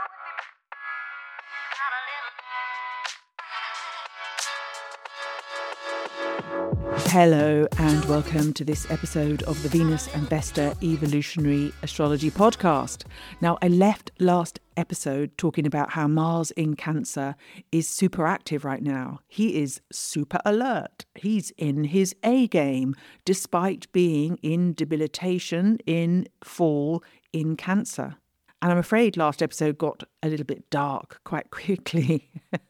Hello and welcome to this episode of the Venus and Vesta Evolutionary Astrology Podcast. Now, I left last episode talking about how Mars in Cancer is super active right now. He is super alert. He's in his A game, despite being in debilitation, in fall, in Cancer. And I'm afraid last episode got a little bit dark quite quickly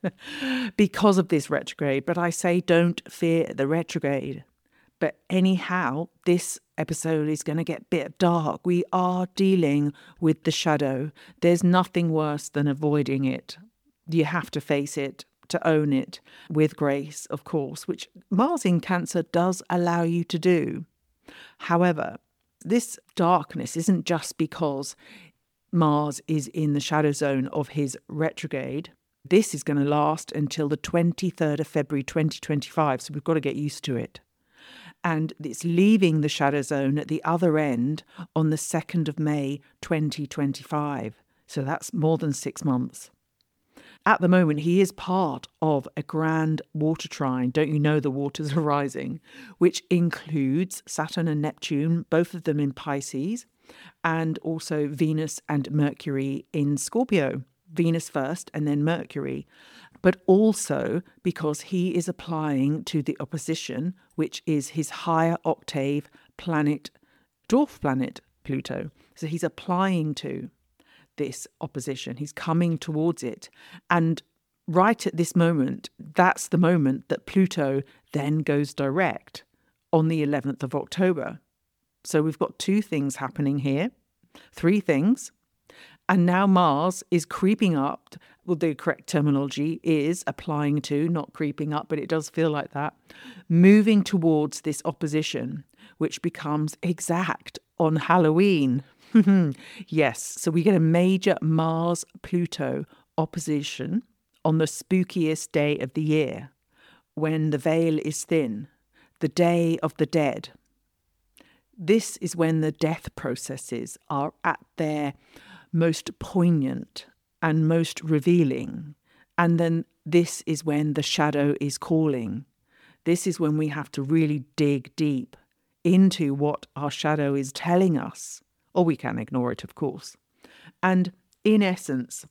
because of this retrograde. But I say don't fear the retrograde. But anyhow, this episode is going to get a bit dark. We are dealing with the shadow. There's nothing worse than avoiding it. You have to face it, to own it with grace, of course, which Mars in Cancer does allow you to do. However, this darkness isn't just because Mars is in the shadow zone of his retrograde. This is going to last until the 23rd of February 2025, so we've got to get used to it. And it's leaving the shadow zone at the other end on the 2nd of May 2025. So that's more than 6 months. At the moment, he is part of a grand water trine. Don't you know the waters are rising? Which includes Saturn and Neptune, both of them in Pisces, and also Venus and Mercury in Scorpio. Venus first and then Mercury. But also because he is applying to the opposition, which is his higher octave planet, dwarf planet, Pluto. So he's applying to this opposition. He's coming towards it. And right at this moment, that's the moment that Pluto then goes direct on the 11th of October. So we've got 2 things happening here, 3 things. And now Mars is creeping up. Well, the correct terminology is applying to, not creeping up, but it does feel like that. Moving towards this opposition, which becomes exact on Halloween. Yes, so we get a major Mars-Pluto opposition on the spookiest day of the year, when the veil is thin, the Day of the Dead. This is when the death processes are at their most poignant and most revealing. And then this is when the shadow is calling. This is when we have to really dig deep into what our shadow is telling us. Or we can ignore it, of course. And in essence,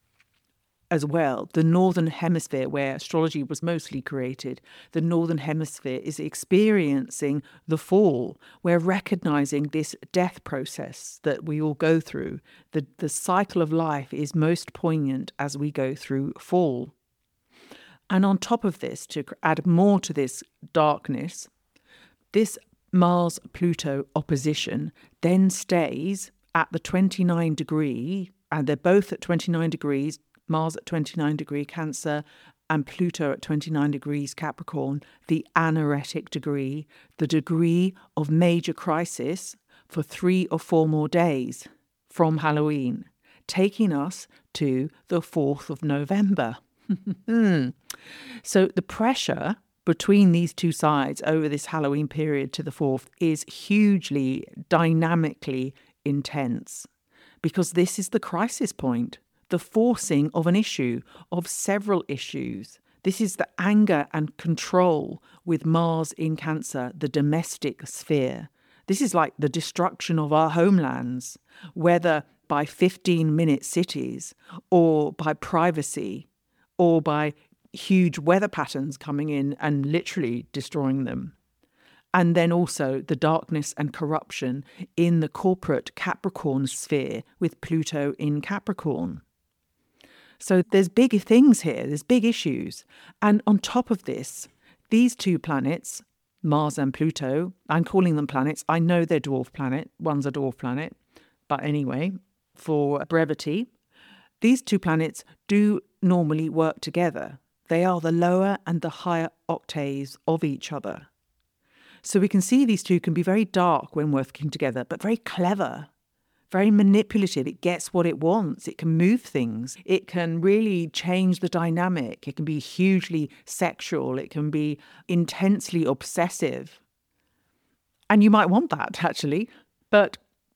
as well, the Northern Hemisphere, where astrology was mostly created, the Northern Hemisphere is experiencing the fall. We're recognizing this death process that we all go through. The cycle of life is most poignant as we go through fall. And on top of this, to add more to this darkness, this Mars-Pluto opposition then stays at the 29 degree, and they're both at 29 degrees, Mars at 29 degree Cancer and Pluto at 29 degrees Capricorn, the anaretic degree, the degree of major crisis for 3 or 4 more days from Halloween, taking us to the 4th of November. So the pressure between these 2 sides over this Halloween period to the 4th is hugely, dynamically intense, because this is the crisis point. The forcing of an issue, of several issues. This is the anger and control with Mars in Cancer, the domestic sphere. This is like the destruction of our homelands, whether by 15-minute cities or by privacy or by huge weather patterns coming in and literally destroying them. And then also the darkness and corruption in the corporate Capricorn sphere with Pluto in Capricorn. So there's big things here, there's big issues. And on top of this, these 2 planets, Mars and Pluto, I'm calling them planets. I know they're dwarf planet. One's a dwarf planet. But anyway, for brevity, these 2 planets do normally work together. They are the lower and the higher octaves of each other. So we can see these 2 can be very dark when working together, but very clever. Very manipulative. It gets what it wants. It can move things. It can really change the dynamic. It can be hugely sexual. It can be intensely obsessive. And you might want that, actually. But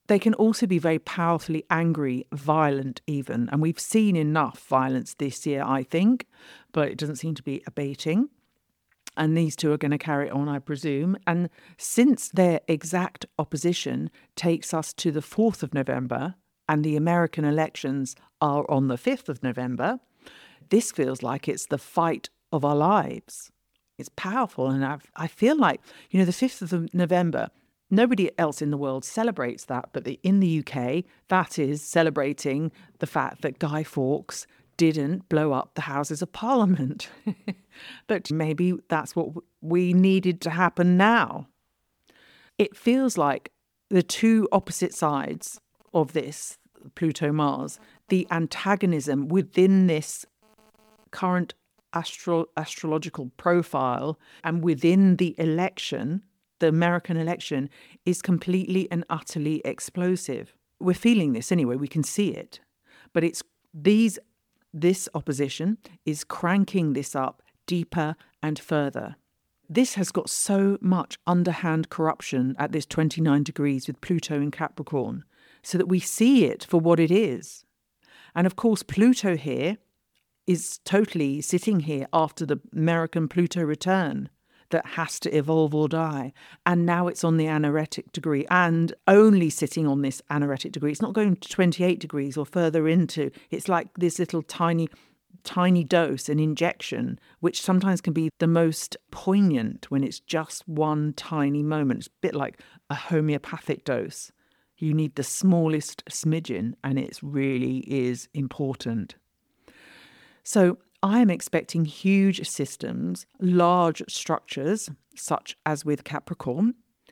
They can also be very powerfully angry, violent even. And we've seen enough violence this year, I think, but it doesn't seem to be abating. And these two are going to carry on, I presume. And since their exact opposition takes us to the 4th of November and the American elections are on the 5th of November, this feels like it's the fight of our lives. It's powerful. And I feel like, the 5th of November, nobody else in the world celebrates that. But in the UK, that is celebrating the fact that Guy Fawkes didn't blow up the Houses of Parliament. But maybe that's what we needed to happen now. It feels like the two opposite sides of this, Pluto-Mars, the antagonism within this current astrological profile and within the election, the American election, is completely and utterly explosive. We're feeling this anyway, we can see it. But it's this opposition is cranking this up deeper and further. This has got so much underhand corruption at this 29 degrees with Pluto in Capricorn, so that we see it for what it is. And of course, Pluto here is totally sitting here after the American Pluto return that has to evolve or die. And now it's on the anaretic degree and only sitting on this anaretic degree. It's not going to 28 degrees or further into. It's like this little tiny dose, an injection, which sometimes can be the most poignant when it's just one tiny moment. It's a bit like a homeopathic dose. You need the smallest smidgen, and it really is important. So I am expecting huge systems, large structures, such as with Capricorn,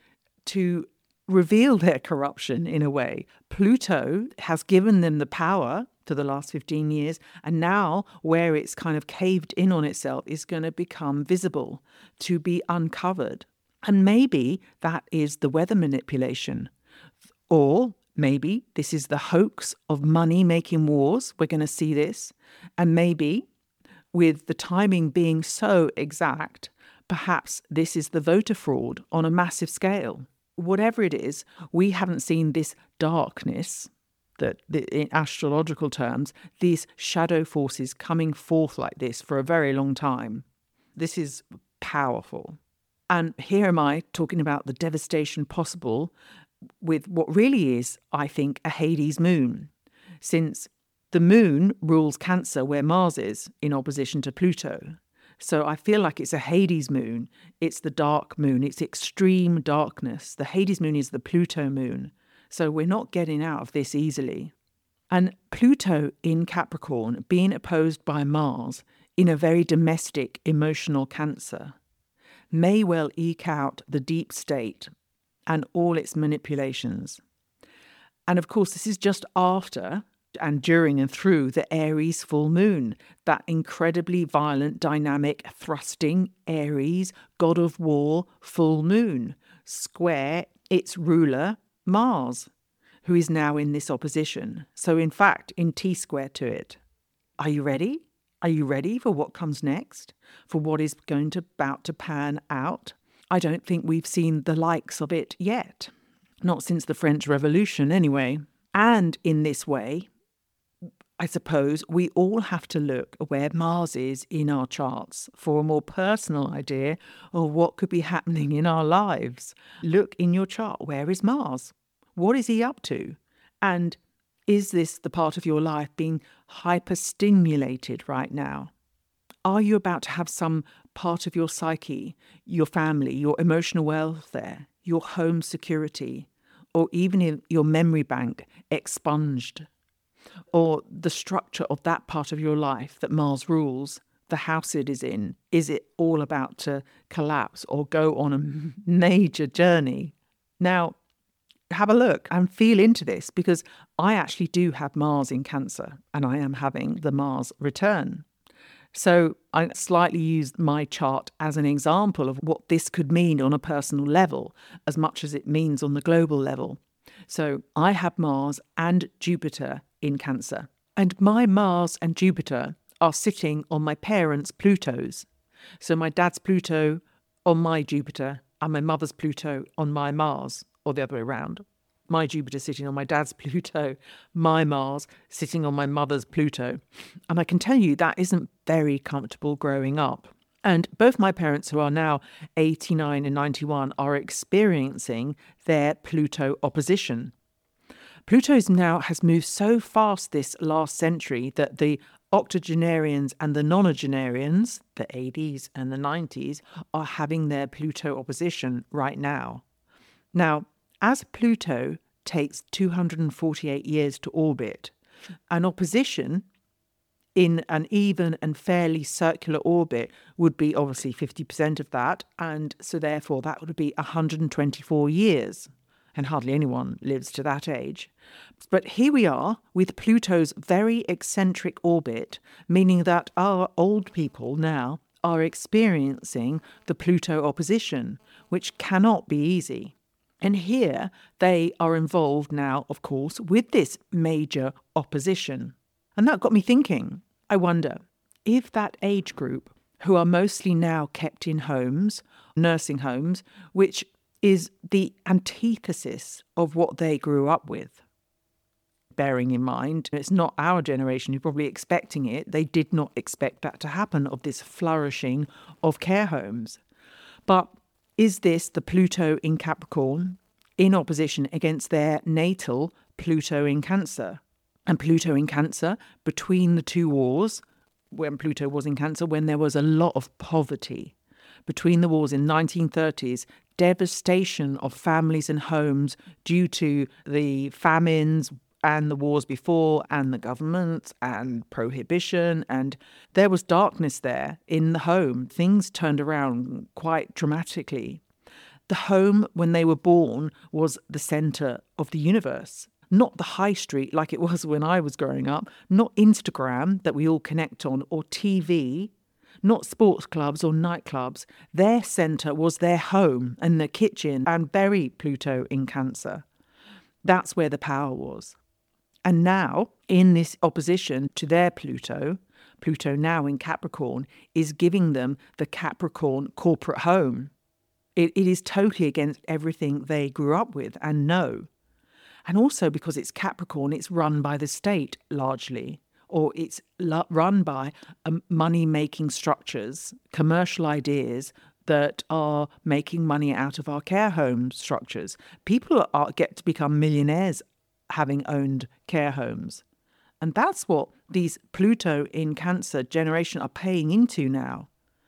to reveal their corruption in a way. Pluto has given them the power for the last 15 years, and now where it's kind of caved in on itself is going to become visible, to be uncovered. And maybe that is the weather manipulation. Or maybe this is the hoax of money making wars. We're going to see this. And maybe with the timing being so exact, perhaps this is the voter fraud on a massive scale. Whatever it is, we haven't seen this darkness, that in astrological terms, these shadow forces coming forth like this for a very long time. This is powerful. And here am I talking about the devastation possible with what really is, I think, a Hades moon, since the moon rules Cancer, where Mars is, in opposition to Pluto. So I feel like it's a Hades moon. It's the dark moon. It's extreme darkness. The Hades moon is the Pluto moon. So we're not getting out of this easily. And Pluto in Capricorn being opposed by Mars in a very domestic, emotional Cancer may well eke out the deep state and all its manipulations. And of course, this is just after and during and through the Aries full moon, that incredibly violent, dynamic, thrusting Aries, god of war, full moon, square its ruler, Mars, who is now in this opposition. So in fact, in T-square to it. Are you ready? Are you ready for what comes next? For what is about to pan out? I don't think we've seen the likes of it yet. Not since the French Revolution, anyway. And in this way, I suppose we all have to look where Mars is in our charts for a more personal idea of what could be happening in our lives. Look in your chart. Where is Mars? What is he up to? And is this the part of your life being hyperstimulated right now? Are you about to have some part of your psyche, your family, your emotional welfare, your home security, or even your memory bank expunged? Or the structure of that part of your life that Mars rules, the house it is in, is it all about to collapse or go on a major journey? Now, have a look and feel into this, because I actually do have Mars in Cancer and I am having the Mars return. So I slightly used my chart as an example of what this could mean on a personal level, as much as it means on the global level. So I have Mars and Jupiter in Cancer. And my Mars and Jupiter are sitting on my parents' Plutos. So my dad's Pluto on my Jupiter and my mother's Pluto on my Mars, or the other way around. my Jupiter sitting on my dad's Pluto, my Mars sitting on my mother's Pluto. And I can tell you that isn't very comfortable growing up. And both my parents, who are now 89 and 91, are experiencing their Pluto opposition. Pluto now has moved so fast this last century that the octogenarians and the nonagenarians, the 80s and the 90s, are having their Pluto opposition right now. Now, as Pluto takes 248 years to orbit, an opposition in an even and fairly circular orbit would be obviously 50% of that, and so therefore that would be 124 years. And hardly anyone lives to that age. But here we are with Pluto's very eccentric orbit, meaning that our old people now are experiencing the Pluto opposition, which cannot be easy. And here they are involved now, of course, with this major opposition. And that got me thinking, I wonder if that age group, who are mostly now kept in homes, nursing homes, which is the antithesis of what they grew up with. Bearing in mind, it's not our generation who's probably expecting it. They did not expect that to happen, of this flourishing of care homes. But is this the Pluto in Capricorn in opposition against their natal Pluto in Cancer? And Pluto in Cancer, between the two wars, when Pluto was in Cancer, when there was a lot of poverty, between the wars in 1930s, devastation of families and homes due to the famines and the wars before, and the government and prohibition, and there was darkness there in the home. Things turned around quite dramatically. The home, when they were born, was the centre of the universe. Not the high street like it was when I was growing up, not Instagram that we all connect on, or TV, not sports clubs or nightclubs. Their centre was their home and their kitchen, and very Pluto in Cancer. That's where the power was. And now, in this opposition to their Pluto, Pluto now in Capricorn is giving them the Capricorn corporate home. It is totally against everything they grew up with and know. And also because it's Capricorn, it's run by the state largely, or it's run by money-making structures, commercial ideas that are making money out of our care home structures. People get to become millionaires having owned care homes. And that's what these Pluto in Cancer generation are paying into now.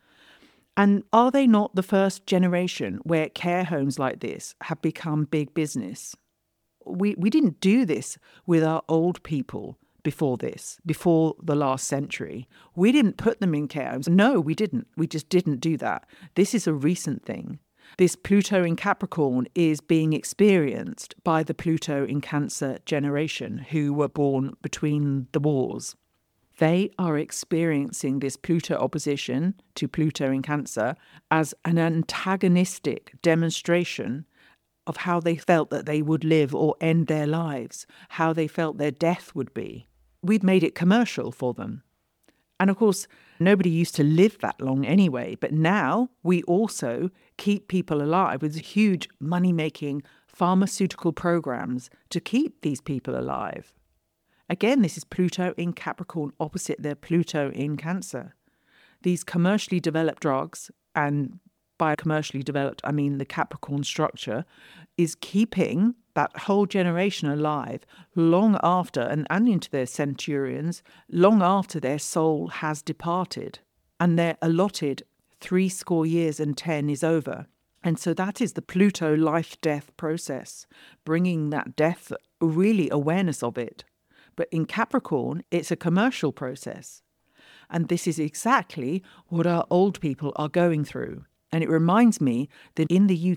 And are they not the first generation where care homes like this have become big business? We didn't do this with our old people before the last century. We didn't put them in care homes. No, we didn't. We just didn't do that. This is a recent thing. This Pluto in Capricorn is being experienced by the Pluto in Cancer generation who were born between the wars. They are experiencing this Pluto opposition to Pluto in Cancer as an antagonistic demonstration of how they felt that they would live or end their lives, how they felt their death would be. We'd made it commercial for them. And of course, nobody used to live that long anyway, but now we also keep people alive with huge money-making pharmaceutical programs to keep these people alive. Again, this is Pluto in Capricorn opposite their Pluto in Cancer. These commercially developed drugs, and by commercially developed, I mean the Capricorn structure, is keeping that whole generation alive long after, and into their centurions, long after their soul has departed. And their allotted 70 years and 10 is over. And so that is the Pluto life-death process, bringing that death, really awareness of it. But in Capricorn, it's a commercial process. And this is exactly what our old people are going through. And it reminds me that in the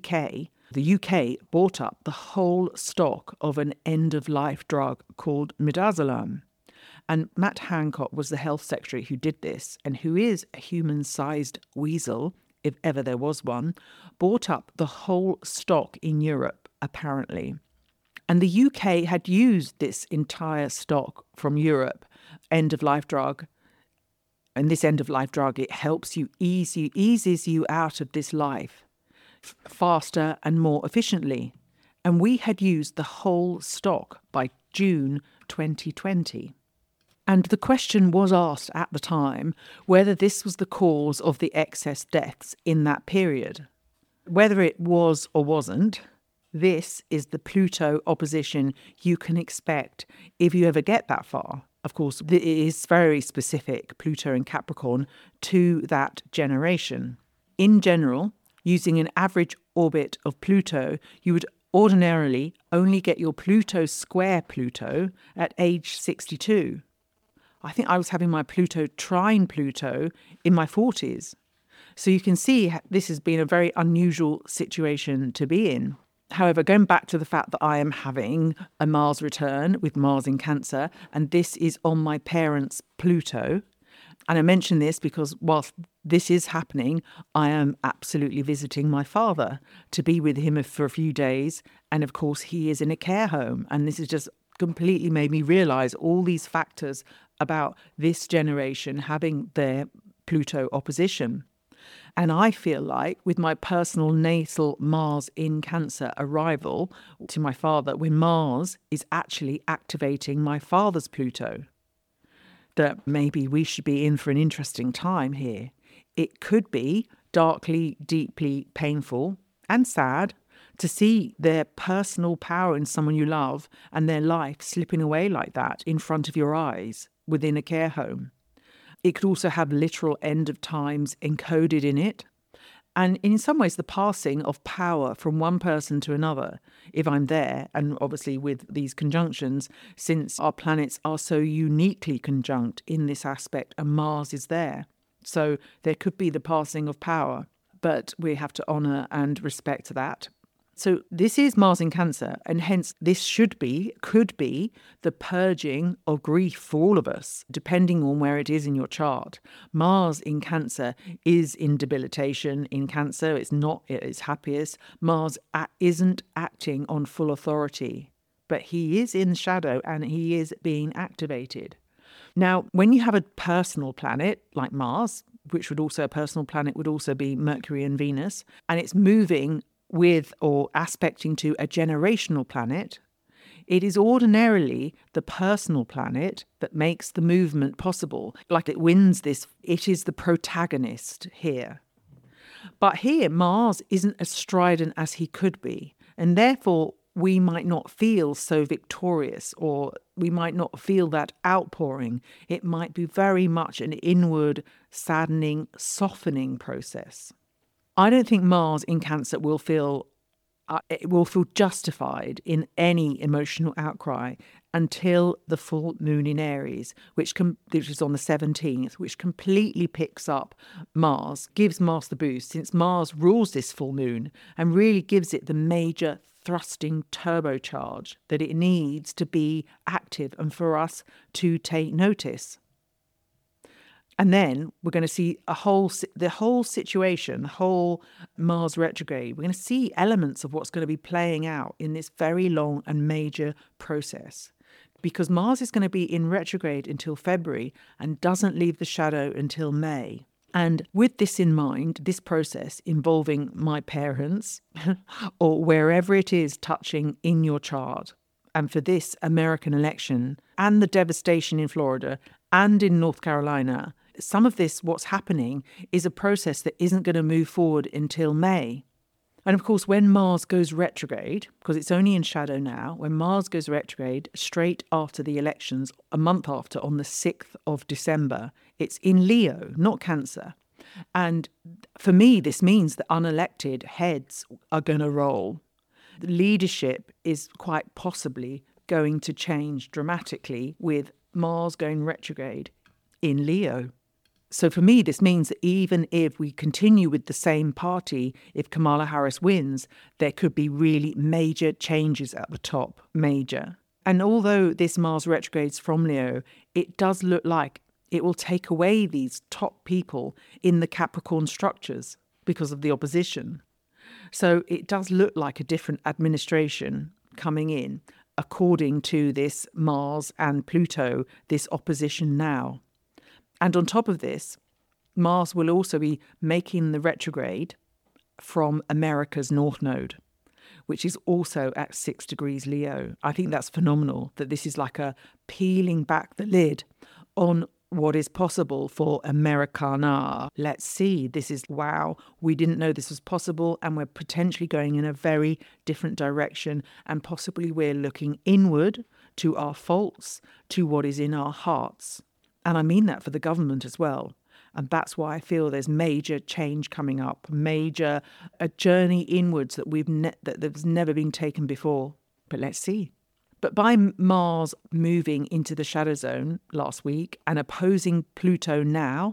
UK bought up the whole stock of an end-of-life drug called midazolam. And Matt Hancock was the health secretary who did this, and who is a human-sized weasel, if ever there was one, bought up the whole stock in Europe, apparently. And the UK had used this entire stock from Europe, end-of-life drug. And this end-of-life drug, it helps you, eases you out of this life faster and more efficiently. And we had used the whole stock by June 2020. And the question was asked at the time whether this was the cause of the excess deaths in that period. Whether it was or wasn't, this is the Pluto opposition you can expect if you ever get that far. Of course, it is very specific, Pluto and Capricorn, to that generation. In general, using an average orbit of Pluto, you would ordinarily only get your Pluto square Pluto at age 62. I think I was having my Pluto trine Pluto in my 40s. So you can see this has been a very unusual situation to be in. However, going back to the fact that I am having a Mars return with Mars in Cancer, and this is on my parents' Pluto. And I mention this because whilst this is happening, I am absolutely visiting my father to be with him for a few days. And of course, he is in a care home. And this has just completely made me realise all these factors about this generation having their Pluto opposition. And I feel like with my personal natal Mars in Cancer arrival to my father, when Mars is actually activating my father's Pluto, that maybe we should be in for an interesting time here. It could be darkly, deeply painful and sad to see their personal power in someone you love and their life slipping away like that in front of your eyes within a care home. It could also have literal end of times encoded in it. And in some ways, the passing of power from one person to another, if I'm there, and obviously with these conjunctions, since our planets are so uniquely conjunct in this aspect, and Mars is there. So there could be the passing of power, but we have to honour and respect that. So this is Mars in Cancer, and hence this could be the purging of grief for all of us, depending on where it is in your chart. Mars in Cancer is in debilitation in Cancer. It's not at its happiest. Mars isn't acting on full authority, but he is in shadow and he is being activated. Now, when you have a personal planet like Mars, which would also, a personal planet would also be Mercury and Venus, and it's moving with or aspecting to a generational planet, it is ordinarily the personal planet that makes the movement possible. Like it wins this, it is the protagonist here. But here, Mars isn't as strident as he could be, and therefore we might not feel so victorious, or we might not feel that outpouring. It might be very much an inward, saddening, softening process. I don't think Mars in Cancer will feel justified in any emotional outcry until the full moon in Aries, which is on the 17th, which completely picks up Mars, gives Mars the boost, since Mars rules this full moon and really gives it the major thrusting turbocharge that it needs to be active and for us to take notice. And then we're going to see the whole situation, the whole Mars retrograde. We're going to see elements of what's going to be playing out in this very long and major process. Because Mars is going to be in retrograde until February and doesn't leave the shadow until May. And with this in mind, this process involving my parents or wherever it is touching in your chart, and for this American election and the devastation in Florida and in North Carolina, some of this, what's happening, is a process that isn't going to move forward until May. And of course, when Mars goes retrograde, because it's only in shadow now, when Mars goes retrograde straight after the elections, a month after, on the 6th of December, it's in Leo, not Cancer. And for me, this means that unelected heads are going to roll. The leadership is quite possibly going to change dramatically with Mars going retrograde in Leo. So for me, this means that even if we continue with the same party, if Kamala Harris wins, there could be really major changes at the top, major. And although this Mars retrogrades from Leo, it does look like it will take away these top people in the Capricorn structures because of the opposition. So it does look like a different administration coming in according to this Mars and Pluto, this opposition now. And on top of this, Mars will also be making the retrograde from America's North Node, which is also at 6 degrees Leo. I think that's phenomenal, that this is like a peeling back the lid on what is possible for Americana. Let's see. This is wow. We didn't know this was possible, and we're potentially going in a very different direction, and possibly we're looking inward to our faults, to what is in our hearts. And I mean that for the government as well. And that's why I feel there's major change coming up, a journey inwards that that's never been taken before. But let's see. But by Mars moving into the shadow zone last week and opposing Pluto now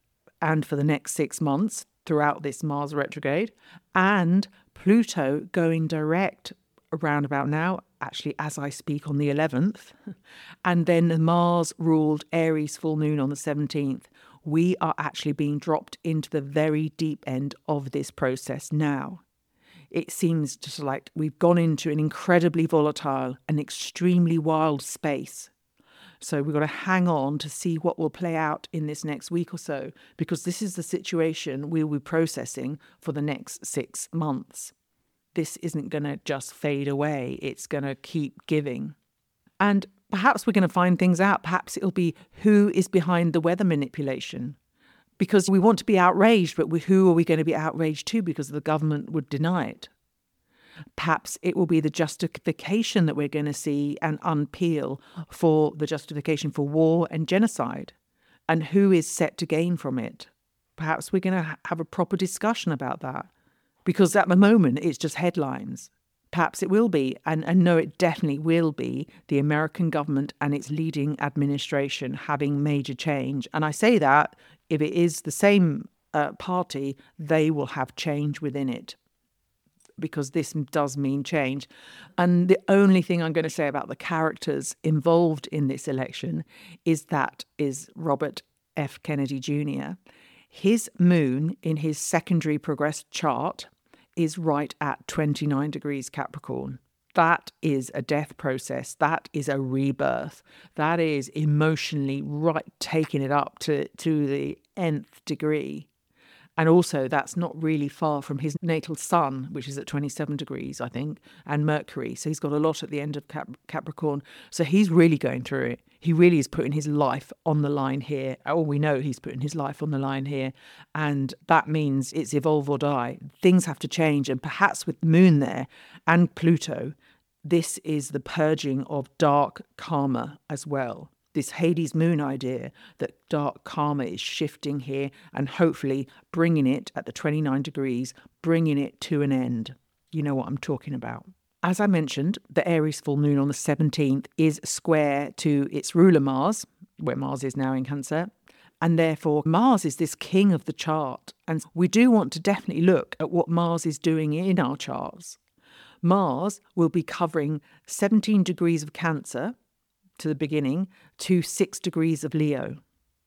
and for the next 6 months throughout this Mars retrograde, and Pluto going direct around about now, actually as I speak on the 11th, and then the Mars-ruled Aries full moon on the 17th, we are actually being dropped into the very deep end of this process now. It seems just like we've gone into an incredibly volatile and extremely wild space. So we've got to hang on to see what will play out in this next week or so, because this is the situation we'll be processing for the next 6 months. This isn't going to just fade away. It's going to keep giving. And perhaps we're going to find things out. Perhaps it'll be who is behind the weather manipulation. Because we want to be outraged, but who are we going to be outraged to, because the government would deny it? Perhaps it will be the justification that we're going to see and unpeel for the justification for war and genocide, and who is set to gain from it. Perhaps we're going to have a proper discussion about that, because at the moment it's just headlines. Perhaps it will be, and no, it definitely will be, the American government and its leading administration having major change. And I say that if it is the same party, they will have change within it, because this does mean change. And the only thing I'm going to say about the characters involved in this election is Robert F. Kennedy Jr. His moon in his secondary progress chart is right at 29 degrees Capricorn. That is a death process. That is a rebirth. That is emotionally taking it up to the nth degree. And also that's not really far from his natal sun, which is at 27 degrees, I think, and Mercury. So he's got a lot at the end of Capricorn. So he's really going through it. He really is putting his life on the line here. Oh, we know he's putting his life on the line here. And that means it's evolve or die. Things have to change. And perhaps with the moon there and Pluto, this is the purging of dark karma as well. This Hades moon idea that dark karma is shifting here and hopefully bringing it at the 29 degrees, bringing it to an end. You know what I'm talking about. As I mentioned, the Aries full moon on the 17th is square to its ruler Mars, where Mars is now in Cancer. And therefore, Mars is this king of the chart. And we do want to definitely look at what Mars is doing in our charts. Mars will be covering 17 degrees of Cancer to the beginning to 6 degrees of Leo.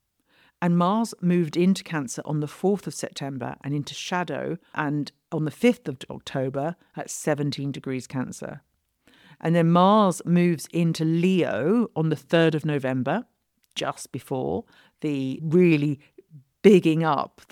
And Mars moved into Cancer on the 4th of September and into shadow, and on the 5th of October at 17 degrees Cancer. And then Mars moves into Leo on the 3rd of November, just before the really bigging up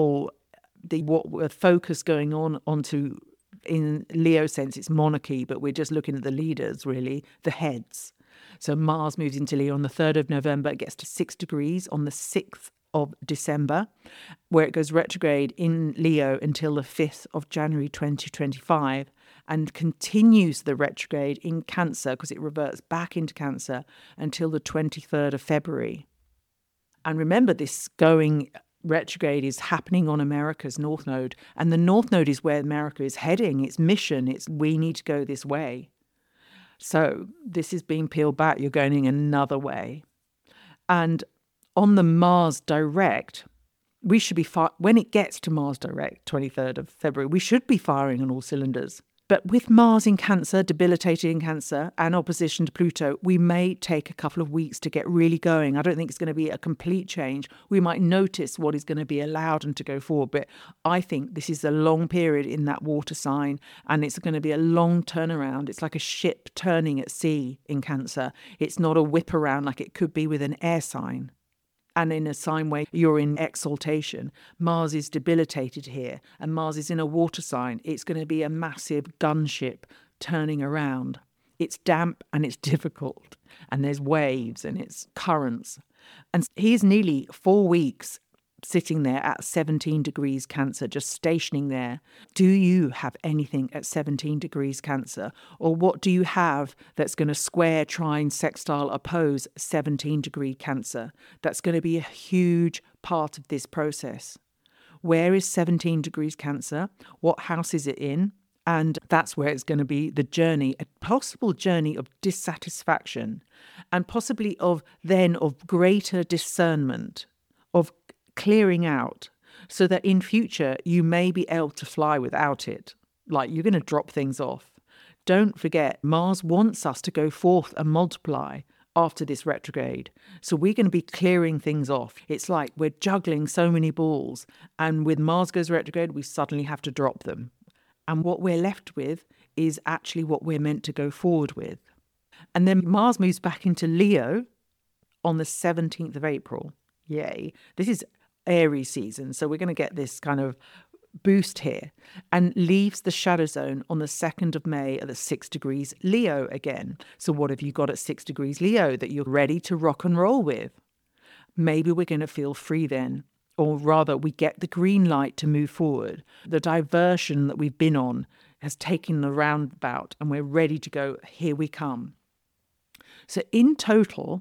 what focus going on onto, in Leo sense, it's monarchy, but we're just looking at the leaders, really, the heads. So Mars moves into Leo on the 3rd of November. It gets to 6 degrees on the 6th of December, where it goes retrograde in Leo until the 5th of January 2025, and continues the retrograde in Cancer, because it reverts back into Cancer, until the 23rd of February. And remember, this going retrograde is happening on America's North Node, and the North Node is where America is heading. Its mission, we need to go this way. So this is being peeled back. You're going in another way. And on the Mars direct, we should be, when it gets to Mars direct, 23rd of February, we should be firing on all cylinders. But with Mars in Cancer, debilitated in Cancer, and opposition to Pluto, we may take a couple of weeks to get really going. I don't think it's going to be a complete change. We might notice what is going to be allowed and to go forward. But I think this is a long period in that water sign, and it's going to be a long turnaround. It's like a ship turning at sea in Cancer. It's not a whip around like it could be with an air sign. And in a sine wave, you're in exaltation. Mars is debilitated here, and Mars is in a water sign. It's going to be a massive gunship turning around. It's damp and it's difficult, and there's waves and it's currents. And he's nearly 4 weeks sitting there at 17 degrees Cancer, just stationing there. Do you have anything at 17 degrees Cancer? Or what do you have that's going to square, trine, sextile, oppose 17 degree Cancer? That's going to be a huge part of this process. Where is 17 degrees Cancer? What house is it in? And that's where it's going to be the journey, a possible journey of dissatisfaction, and possibly of greater discernment, of clearing out, so that in future you may be able to fly without it. Like, you're going to drop things off. Don't forget, Mars wants us to go forth and multiply after this retrograde. So we're going to be clearing things off. It's like we're juggling so many balls, and with Mars goes retrograde, we suddenly have to drop them. And what we're left with is actually what we're meant to go forward with. And then Mars moves back into Leo on the 17th of April. Yay. This is Aries season, so we're going to get this kind of boost here, and leaves the shadow zone on the 2nd of May at the 6 degrees Leo again. So what have you got at 6 degrees Leo that you're ready to rock and roll with? Maybe we're going to feel free then, or rather we get the green light to move forward. The diversion that we've been on has taken the roundabout, and we're ready to go. Here we come. So in total,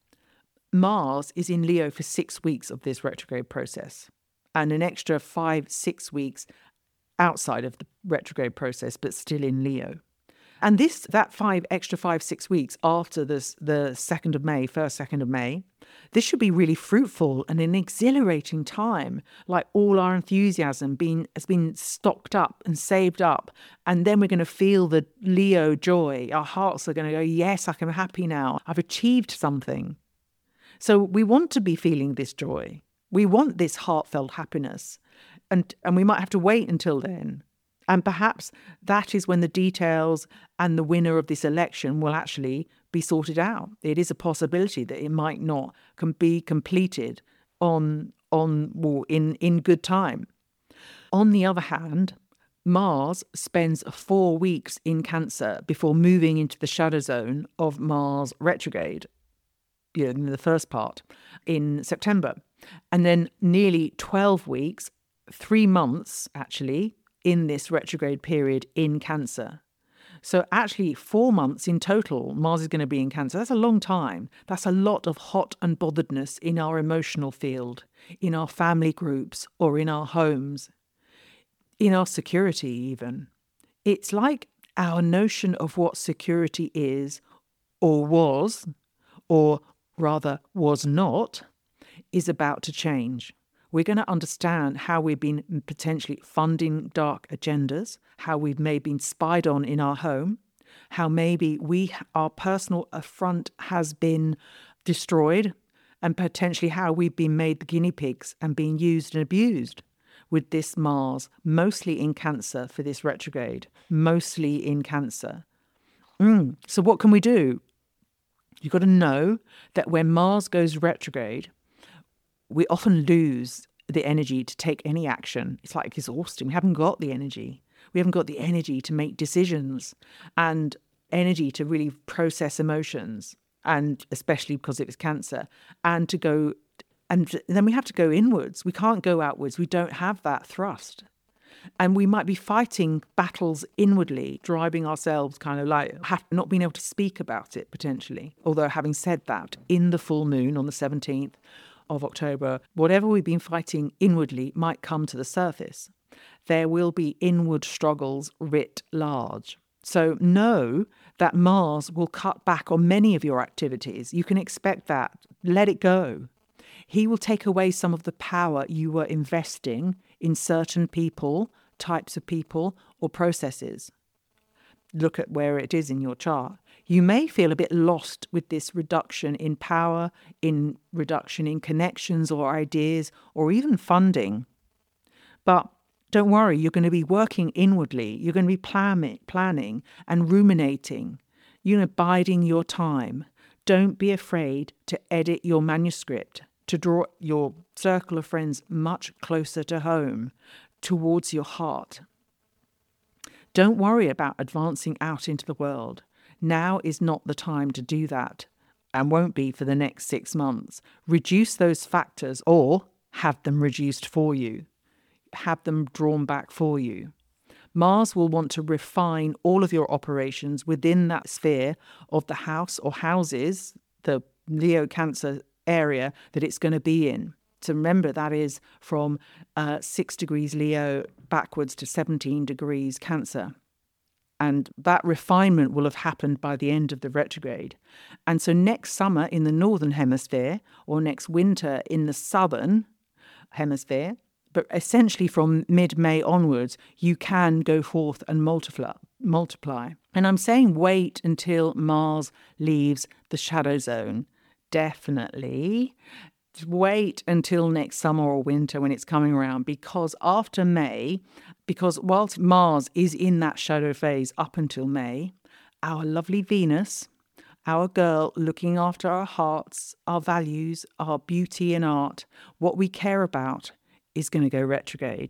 Mars is in Leo for 6 weeks of this retrograde process, and an extra 5-6 weeks outside of the retrograde process, but still in Leo. And that 5-6 weeks after the 2nd of May, 2nd of May, this should be really fruitful and an exhilarating time. Like, all our enthusiasm has been stocked up and saved up. And then we're going to feel the Leo joy. Our hearts are going to go, yes, I'm happy now. I've achieved something. So we want to be feeling this joy. We want this heartfelt happiness. And we might have to wait until then. And perhaps that is when the details and the winner of this election will actually be sorted out. It is a possibility that it might not be completed in good time. On the other hand, Mars spends 4 weeks in Cancer before moving into the shadow zone of Mars retrograde, in the first part, in September. And then nearly 12 weeks, 3 months actually, in this retrograde period in Cancer. So actually 4 months in total, Mars is going to be in Cancer. That's a long time. That's a lot of hot and botheredness in our emotional field, in our family groups, or in our homes, in our security even. It's like our notion of what security is, or was, or rather was not, is about to change. We're going to understand how we've been potentially funding dark agendas, how we've maybe been spied on in our home, how maybe our personal front has been destroyed, and potentially how we've been made the guinea pigs and being used and abused with this Mars, mostly in Cancer for this retrograde, mostly in Cancer. So what can we do? You've got to know that when Mars goes retrograde, we often lose the energy to take any action. It's like exhausting. We haven't got the energy. We haven't got the energy to make decisions and energy to really process emotions, and especially because it was Cancer, and to go, and then we have to go inwards. We can't go outwards. We don't have that thrust. And we might be fighting battles inwardly, driving ourselves kind of like not being able to speak about it potentially. Although having said that, in the full moon on the 17th of October, whatever we've been fighting inwardly might come to the surface. There will be inward struggles writ large. So know that Mars will cut back on many of your activities. You can expect that. Let it go. He will take away some of the power you were investing in certain people, types of people, or processes. Look at where it is in your chart. You may feel a bit lost with this reduction in power, in reduction in connections or ideas, or even funding. But don't worry, you're going to be working inwardly. You're going to be planning and ruminating. You're biding your time. Don't be afraid to edit your manuscript. to draw your circle of friends much closer to home, towards your heart. Don't worry about advancing out into the world. Now is not the time to do that, and won't be for the next 6 months. Reduce those factors or have them reduced for you. Have them drawn back for you. Mars will want to refine all of your operations within that sphere of the house or houses, the Leo Cancer area that it's going to be in. So remember, that is from 6 degrees Leo backwards to 17 degrees Cancer. And that refinement will have happened by the end of the retrograde. And so next summer in the northern hemisphere, or next winter in the southern hemisphere, but essentially from mid-May onwards, you can go forth and multiply. And I'm saying wait until Mars leaves the shadow zone. Definitely wait until next summer or winter when it's coming around, because after May, because whilst Mars is in that shadow phase up until May, our lovely Venus, our girl looking after our hearts, our values, our beauty and art, what we care about, is going to go retrograde.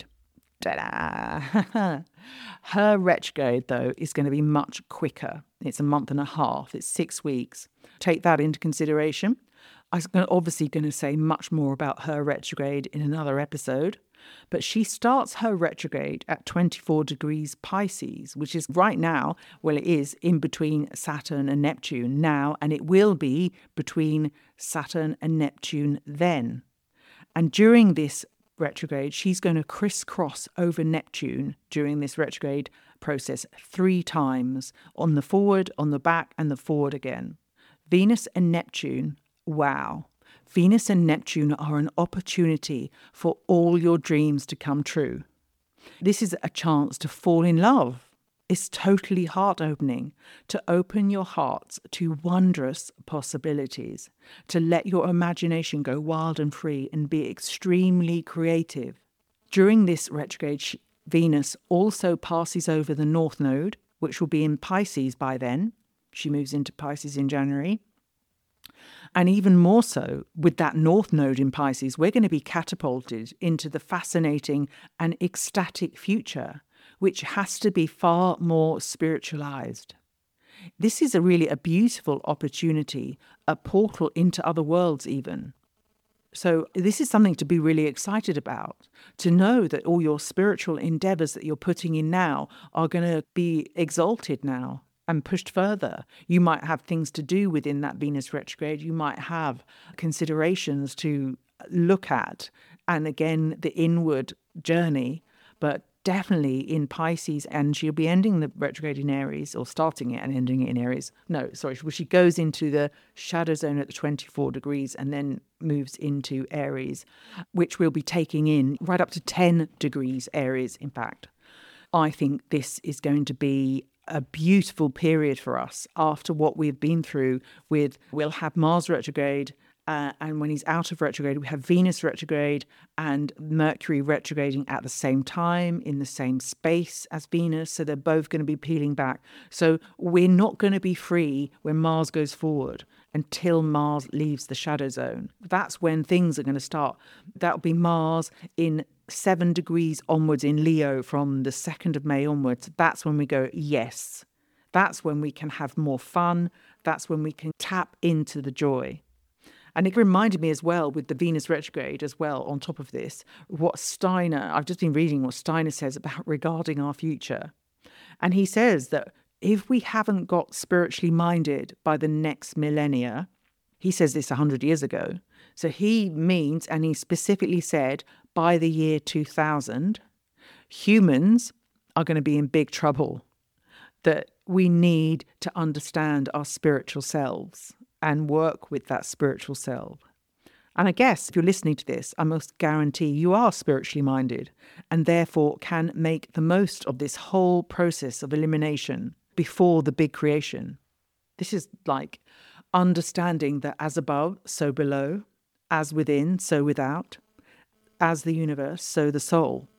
Ta-da! Her retrograde, though, is going to be much quicker. It's a month and a half. It's 6 weeks. Take that into consideration. I'm obviously going to say much more about her retrograde in another episode, but she starts her retrograde at 24 degrees Pisces, which is right now, well, it is in between Saturn and Neptune now, and it will be between Saturn and Neptune then. And during this retrograde, she's going to crisscross over Neptune during this retrograde process 3 times, on the forward, on the back, and the forward again. Venus and Neptune, wow. Venus and Neptune are an opportunity for all your dreams to come true. This is a chance to fall in love. It's totally heart-opening, to open your hearts to wondrous possibilities, to let your imagination go wild and free and be extremely creative. During this retrograde, Venus also passes over the North Node, which will be in Pisces by then. She moves into Pisces in January. And even more so, with that North Node in Pisces, we're going to be catapulted into the fascinating and ecstatic future, which has to be far more spiritualized. This is really a beautiful opportunity, a portal into other worlds even. So this is something to be really excited about, to know that all your spiritual endeavors that you're putting in now are going to be exalted now and pushed further. You might have things to do within that Venus retrograde. You might have considerations to look at, and again, the inward journey, but definitely in Pisces, and she'll be ending the retrograde in Aries, or starting it and ending it in Aries. No, sorry, she goes into the shadow zone at the 24 degrees and then moves into Aries, which we'll be taking in right up to 10 degrees Aries, in fact. I think this is going to be a beautiful period for us after what we've been through we'll have Mars retrograde, and when he's out of retrograde, we have Venus retrograde and Mercury retrograding at the same time in the same space as Venus. So they're both going to be peeling back. So we're not going to be free when Mars goes forward until Mars leaves the shadow zone. That's when things are going to start. That'll be Mars in 7 degrees onwards in Leo from the 2nd of May onwards. That's when we go, yes. That's when we can have more fun. That's when we can tap into the joy. And it reminded me as well, with the Venus retrograde as well, on top of this, what Steiner, I've just been reading what Steiner says about regarding our future. And he says that if we haven't got spiritually minded by the next millennia, he says this 100 years ago. So he means, and he specifically said, by the year 2000, humans are going to be in big trouble, that we need to understand our spiritual selves and work with that spiritual self. And I guess if you're listening to this, I must guarantee you are spiritually minded and therefore can make the most of this whole process of elimination before the big creation. This is like understanding that as above, so below, as within, so without, as the universe, so the soul.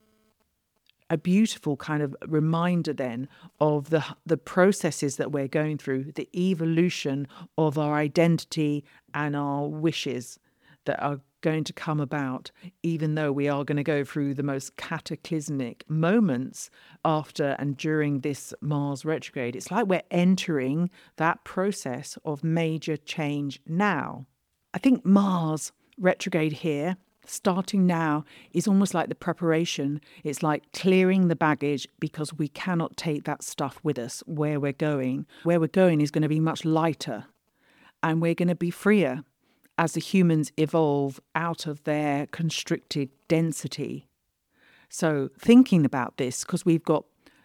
A beautiful kind of reminder then of the processes that we're going through, the evolution of our identity and our wishes that are going to come about, even though we are going to go through the most cataclysmic moments after and during this Mars retrograde. It's like we're entering that process of major change now. I think Mars retrograde here, starting now, is almost like the preparation. It's like clearing the baggage, because we cannot take that stuff with us where we're going. Where we're going is going to be much lighter, and we're going to be freer as the humans evolve out of their constricted density. So thinking about this, because we've got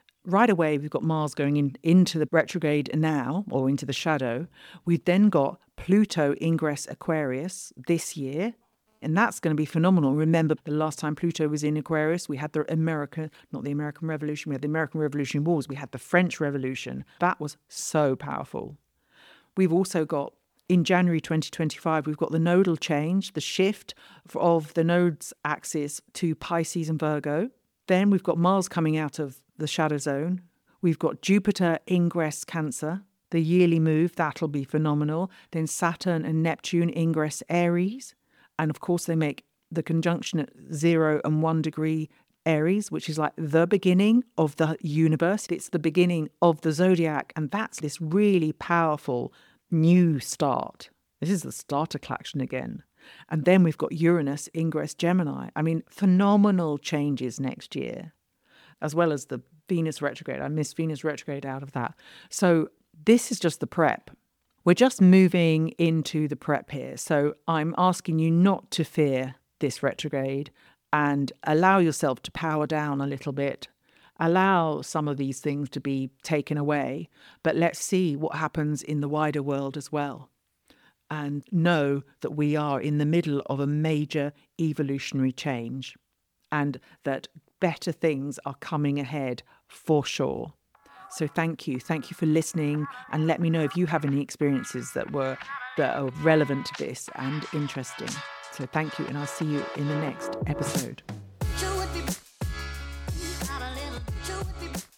Mars going into the retrograde now, or into the shadow. We've then got Pluto ingress Aquarius this year, and that's going to be phenomenal. Remember, the last time Pluto was in Aquarius, we had the American Revolution, we had the American Revolutionary Wars, we had the French Revolution. That was so powerful. We've also got, in January 2025, we've got the nodal change, the shift of the nodes axis to Pisces and Virgo. Then we've got Mars coming out of the shadow zone. We've got Jupiter ingress Cancer, the yearly move, that'll be phenomenal. Then Saturn and Neptune ingress Aries. And of course, they make the conjunction at 0 and 1 degree Aries, which is like the beginning of the universe. It's the beginning of the zodiac. And that's this really powerful new start. This is the starter collection again. And then we've got Uranus ingress Gemini. I mean, phenomenal changes next year, as well as the Venus retrograde. I missed Venus retrograde out of that. So this is just the prep. We're just moving into the prep here. So I'm asking you not to fear this retrograde, and allow yourself to power down a little bit. Allow some of these things to be taken away, but let's see what happens in the wider world as well. And know that we are in the middle of a major evolutionary change, and that better things are coming ahead for sure. So thank you for listening, and let me know if you have any experiences that are relevant to this and interesting. So thank you, and I'll see you in the next episode.